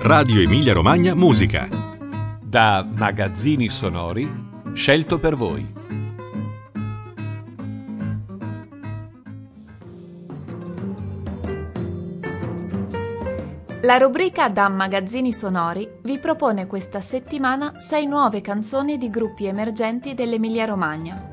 Radio Emilia Romagna Musica. Da Magazzini Sonori, scelto per voi. La rubrica Da Magazzini Sonori vi propone questa settimana 6 nuove canzoni di gruppi emergenti dell'Emilia-Romagna.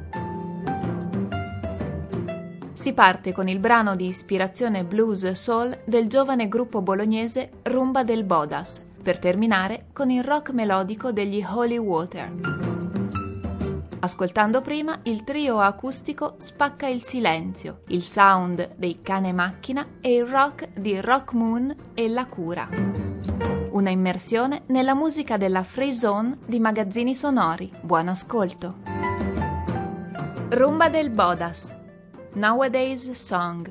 Si parte con il brano di ispirazione blues soul del giovane gruppo bolognese Rumba del Bodas, per terminare con il rock melodico degli Holy Water. Ascoltando prima il trio acustico Spacca il Silenzio, il sound dei Cane Macchina e il rock di Rock Moon e La Cura. Una immersione nella musica della Free Zone di Magazzini Sonori. Buon ascolto! Rumba del Bodas, Nowadays Song.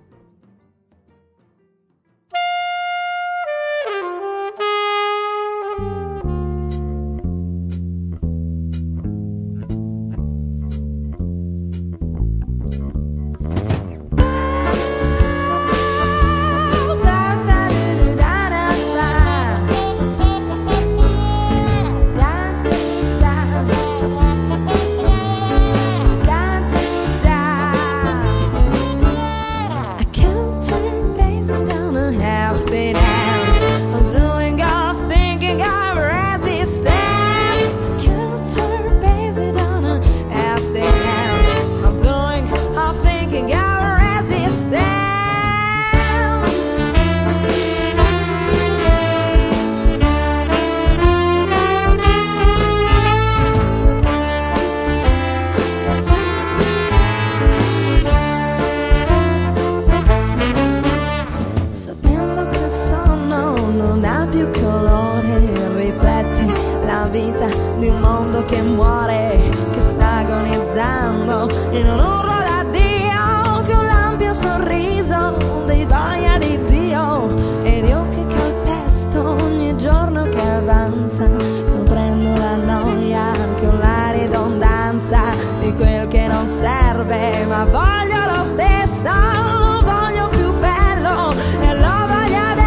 Di un mondo che muore, che sta agonizzando in un urlo d'addio, che un l'ampio sorriso di voglia di Dio e di occhi che calpesto ogni giorno che avanza. Comprendo la noia, che ho la ridondanza di quel che non serve, ma voglio lo stesso, lo voglio più bello e lo voglio adesso.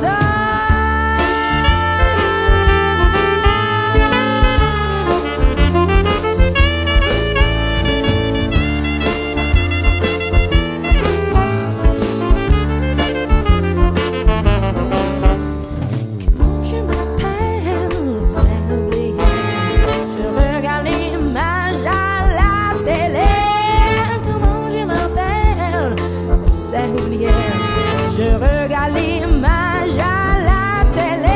Je regarde l'image à la télé.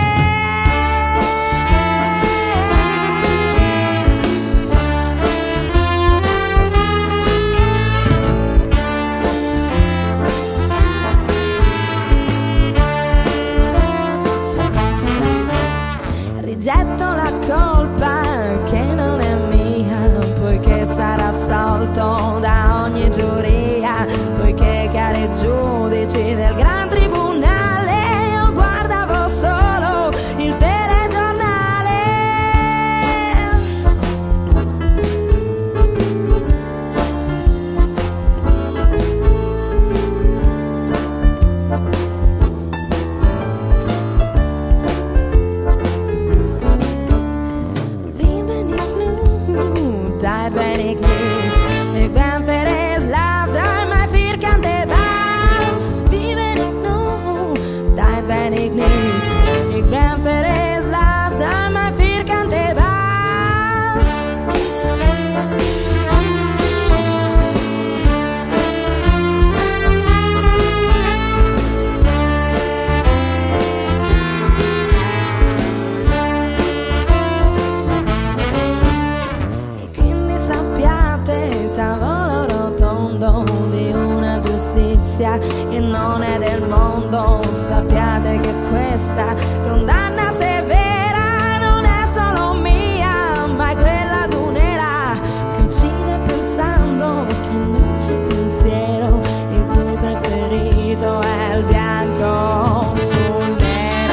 Rigetto la colpa che non è mia, poiché sarà assolto da ogni giuria, poiché cari giudici del gran tribunale, io guardavo solo il telegiornale. Wie ben ik nu? Daar ben ik niet. Ik ben verslaafd aan mijn vierkante baas. Wie ben ik nu? Daar ben ik niet. Ik ben verslaafd aan mijn vierkante baas. E quindi sappiate, tavolo rotondo di una giustizia che non è del mondo, sappiate che questa condanna severa non è solo mia, ma è quella d'un'era che uccide pensando che non c'è pensiero, il cui preferito è il bianco sul nero.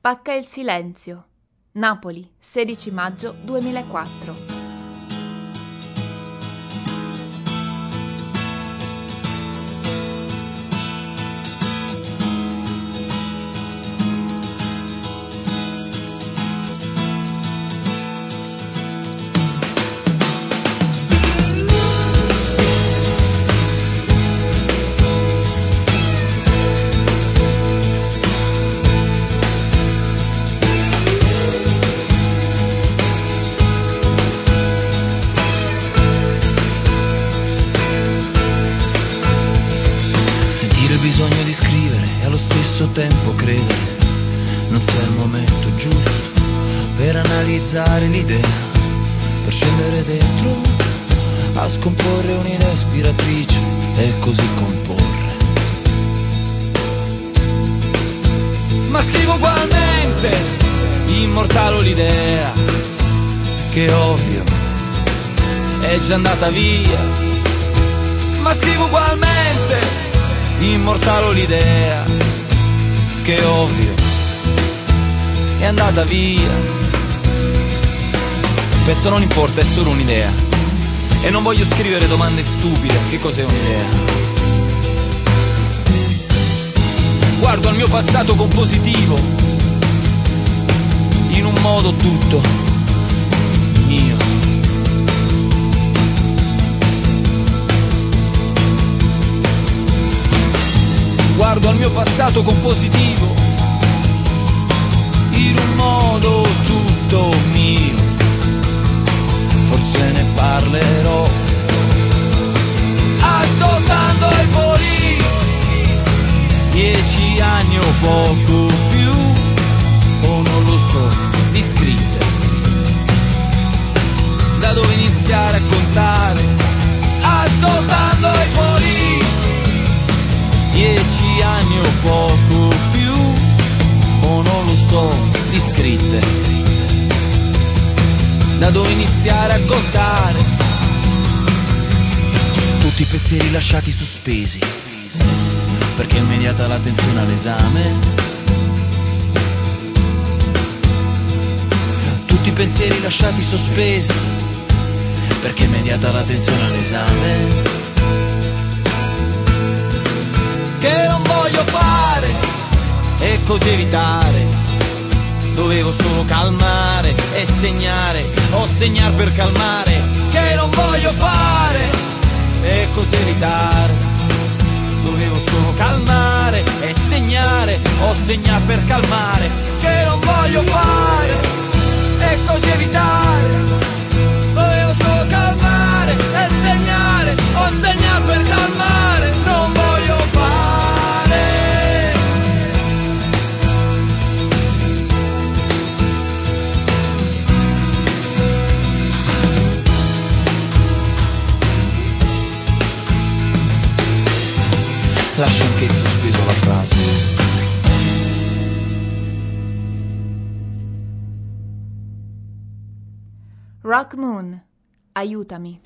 Spacca il silenzio. Napoli, 16 maggio 2004. Bisogno di scrivere e allo stesso tempo credere non sia il momento giusto per analizzare l'idea, per scendere dentro a scomporre un'idea ispiratrice e così comporre. Ma scrivo ugualmente, immortalo l'idea che ovvio è già andata via. Ma scrivo ugualmente, immortalo l'idea che ovvio è andata via. Il pezzo non importa, è solo un'idea e non voglio scrivere domande stupide. Che cos'è un'idea? Guardo al mio passato compositivo in un modo tutto mio. Guardo al mio passato compositivo in un modo tutto mio. Forse ne parlerò ascoltando i Police, 10 anni o poco più, o non lo so, di scritte. Da dove iniziare a contare? Ascoltando i Police, 10 anni o poco più, o non lo so, di scritte. Da dove iniziare a contare? Tutti i pensieri lasciati sospesi, perché è immediata l'attenzione all'esame. Tutti i pensieri lasciati sospesi, perché è immediata l'attenzione all'esame. Che non voglio fare e così evitare. Dovevo solo calmare e segnare, o segnar per calmare. Che non voglio fare e così evitare. Dovevo solo calmare e segnare, o segnar per calmare. Che non voglio fare e così evitare. Dovevo solo calmare e segnare, o segnar per calmare. Non voglio fare. Lascia anche in sospeso la frase. Rock Moon, aiutami.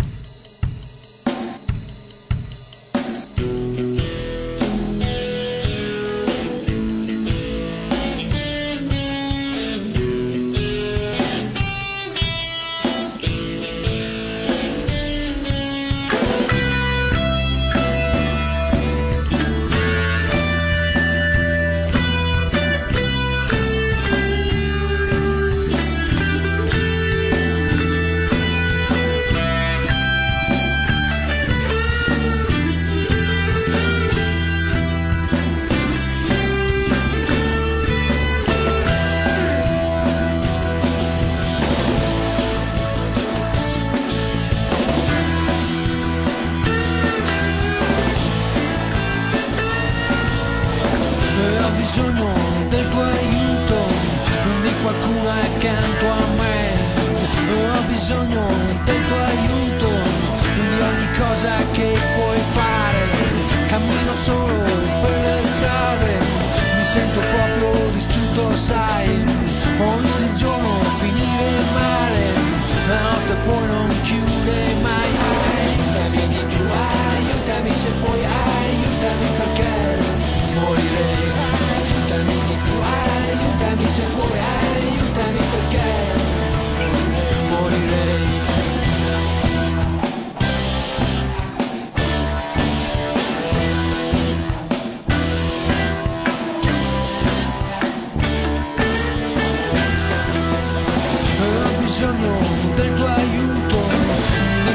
Perché morirei, aiutami di più, aiutami se puoi.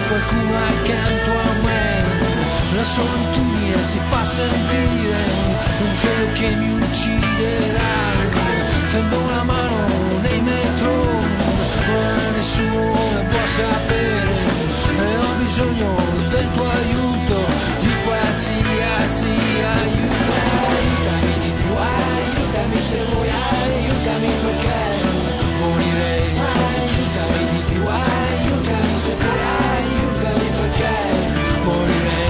qualcuno accanto a me. La solitudine si fa sentire, non credo che mi ucciderà. Tendo una mano nei metro, ma nessuno ne può sapere. E ho bisogno del tuo aiuto, di qualsiasi aiuto. Aiutami di più, aiutami se vuoi, aiutami perché morirei. Aiutami di più, aiutami se vuoi, aiutami perché morirei.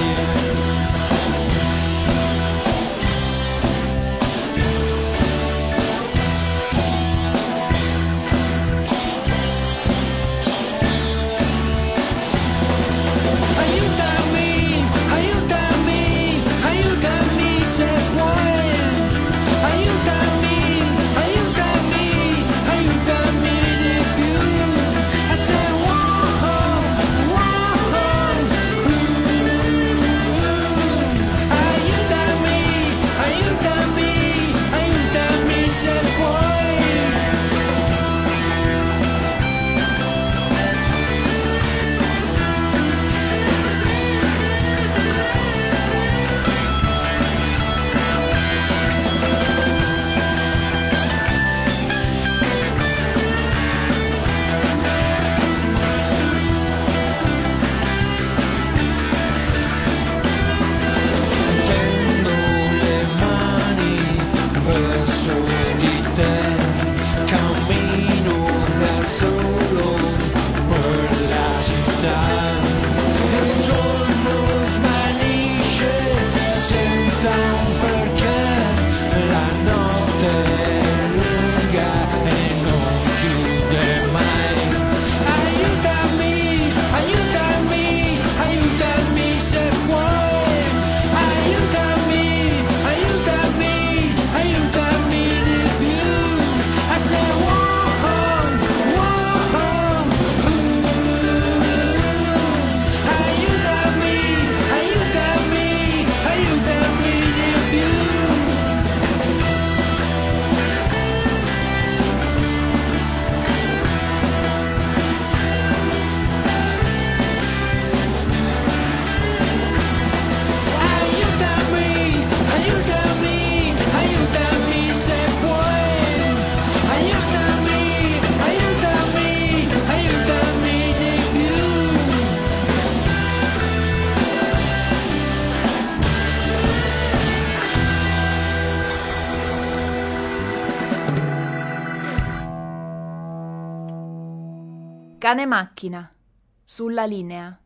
Cane macchina, sulla linea.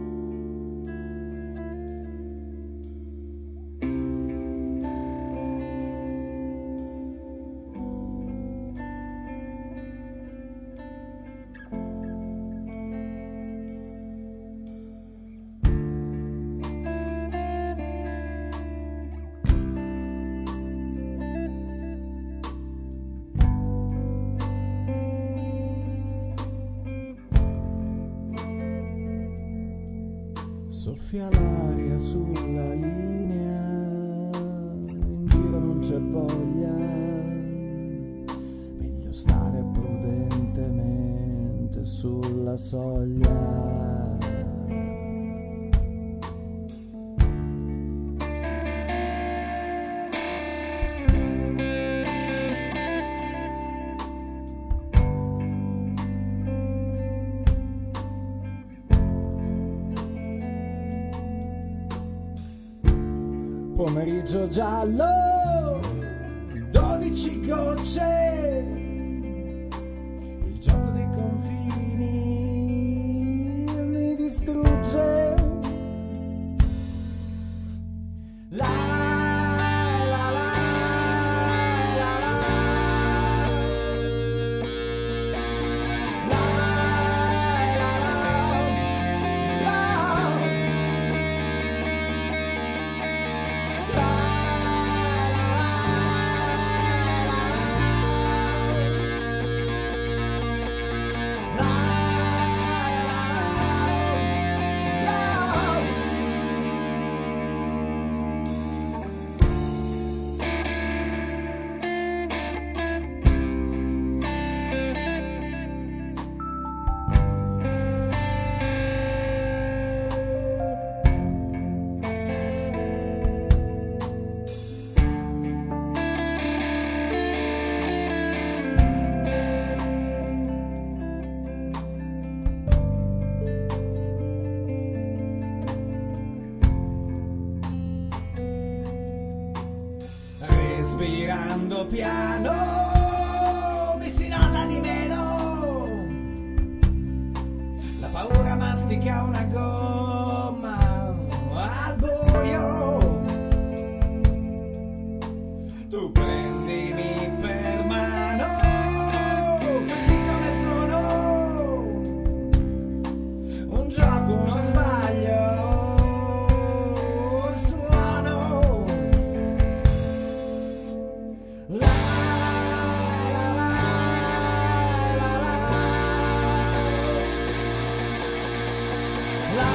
Soffia l'aria sulla linea, in giro non c'è voglia, meglio stare prudentemente sulla soglia. Pomeriggio giallo, 12 gocce, il gioco dei confini mi distrugge. La la la la la la la la. respirando piano, mi si nota di meno, la paura mastica una gomma al buio, tu prendimi per mano, così come sono, un gioco, uno sbaglio, un suono. La la la la la la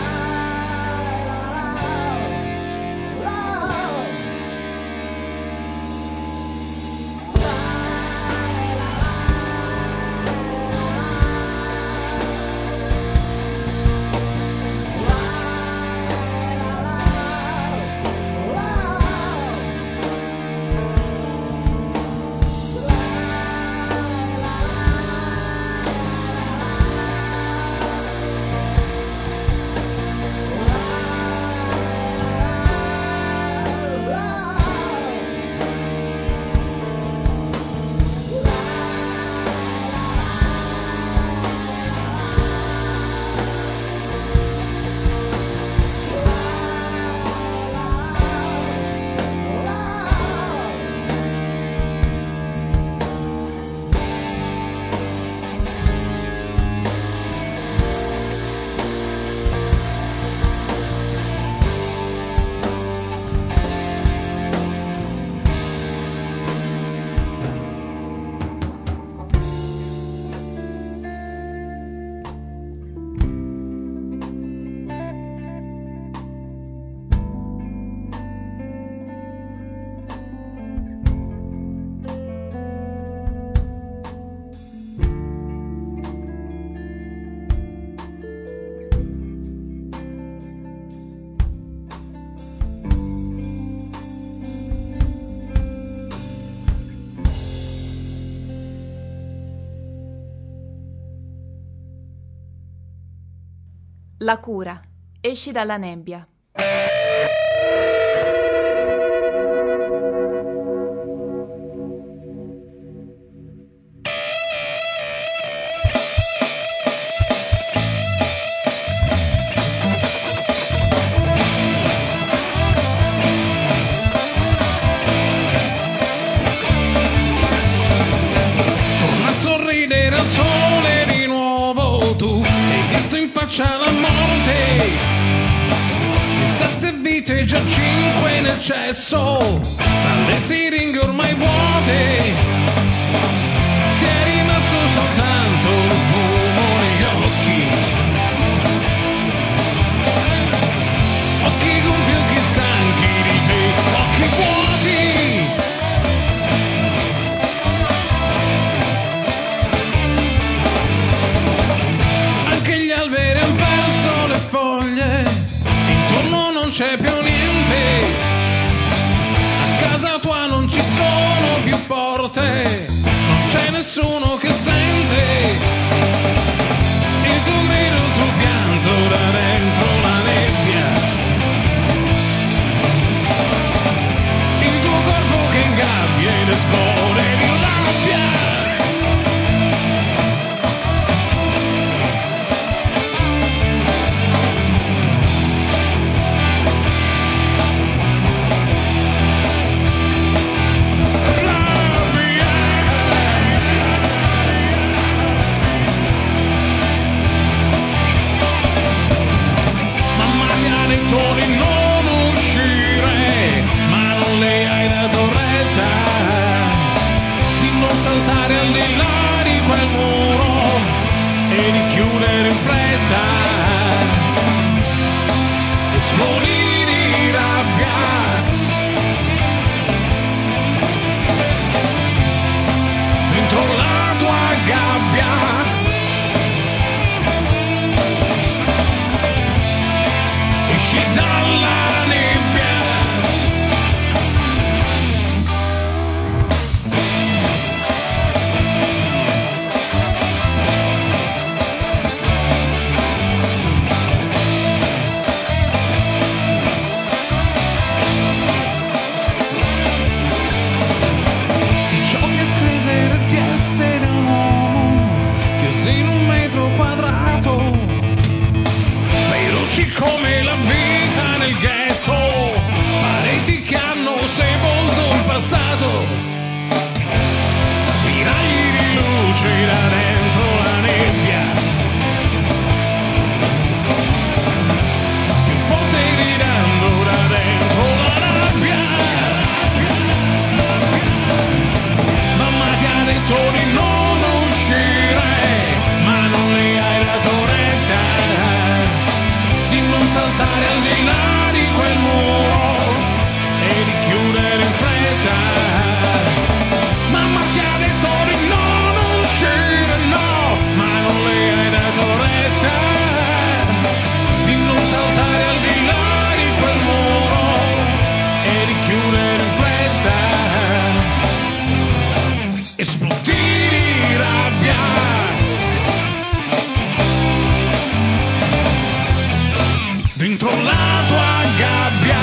La cura. Esci dalla nebbia. Torna a sorridere al sole di nuovo, tu hai visto in faccia la morte. 7 vite, già 5 nel cesso, tra le siringhe ormai vuote. Ti è rimasto soltanto il fumo negli occhi. Occhi gonfi, occhi stanchi di te, occhi vuoti. Anche gli alberi hanno perso le foglie, intorno non c'è più niente. A casa tua non ci sono più porte, non c'è nessuno che sente il tuo grido, il tuo pianto da dentro la nebbia, il tuo corpo che ingabbia ed esplode di rabbia. Non uscire, ma non le hai dato retta di non saltare al di là di quel muro e di chiudere in fretta. Esplodi di rabbia, dentro la tua gabbia. Esci dalla nebbia. felici come la vita nel ghetto, pareti che hanno sepolto il passato, spiragli di luce da dentro la nebbia, poteri dando da dentro la rabbia. Mamma ti ha detto di non uscire, ma non le hai dato retta, di non saltare al di là di quel muro e di chiudere in fretta. Mamma ti ha detto di non uscire, no, ma non le hai dato retta, di non saltare al di là di quel muro e di chiudere in fretta. Esplodi di rabbia, dentro la tua gabbia,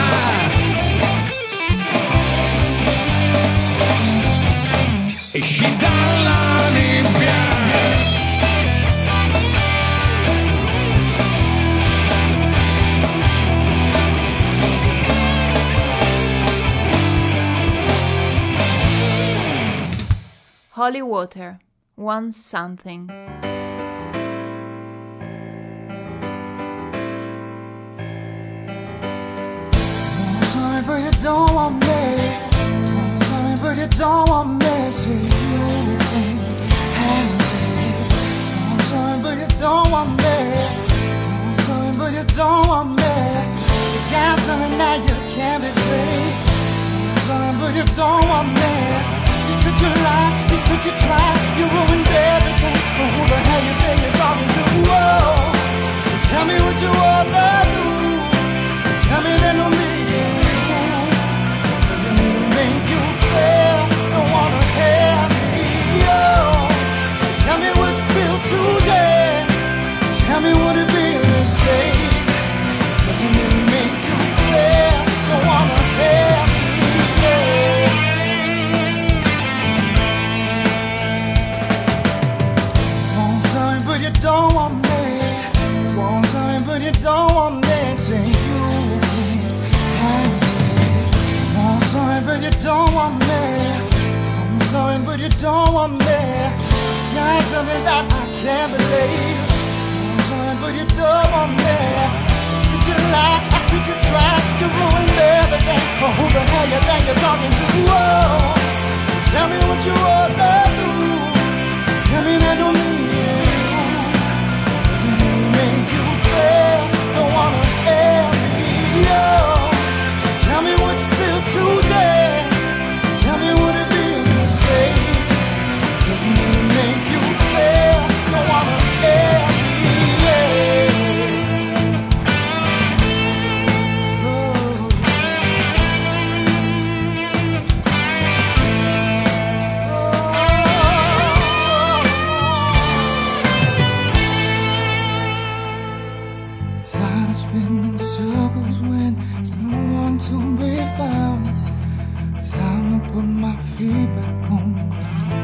esci dalla nebbia. Holy Water, Want Something. Sorry, but you don't want me. Sorry, but you don't want me. See, you can't handle it. Sorry, but you don't want me. Sorry, but you don't want me. You got something that you can't be free. Sorry, but you don't want me. You said you lied, you said you tried, you ruined everything. But who the hell you think you're talking to? Whoa, tell me what you wanna do. Tell me that no meaning. Doesn't mean to make you feel. Don't wanna hear me. Yo, tell me what you feel today. Tell me what it really say. Doesn't mean to make you feel. Don't wanna hear me. But you don't want me. Want something, but you don't want me. Say you can't handle it. Want something, but you don't want me. Want something, but you don't want me. Not something that I can't believe. Want something, but you don't want me. I said you lie, I said you tried, you ruined everything. But who the hell you think you're talking to? Whoa, tell me what you wanna do. Tell me that don't mean it. Don't wanna hear me, yo. Tell me what you feel today. Tell me what it really say. Doesn't really make you feel. Don't wanna hear me, yeah. Oh. Tired of spinning circles when there's no one to be found. Time to put my feet back on the ground.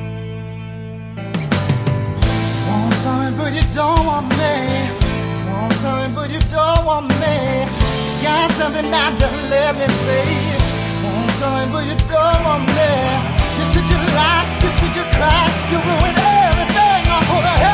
Want something, but you don't want me. Want something, but you don't want me. Got something that doesn't let me be. Want something, but you don't want me. You said you lied, you said you cried, you ruined everything. Oh, who the hell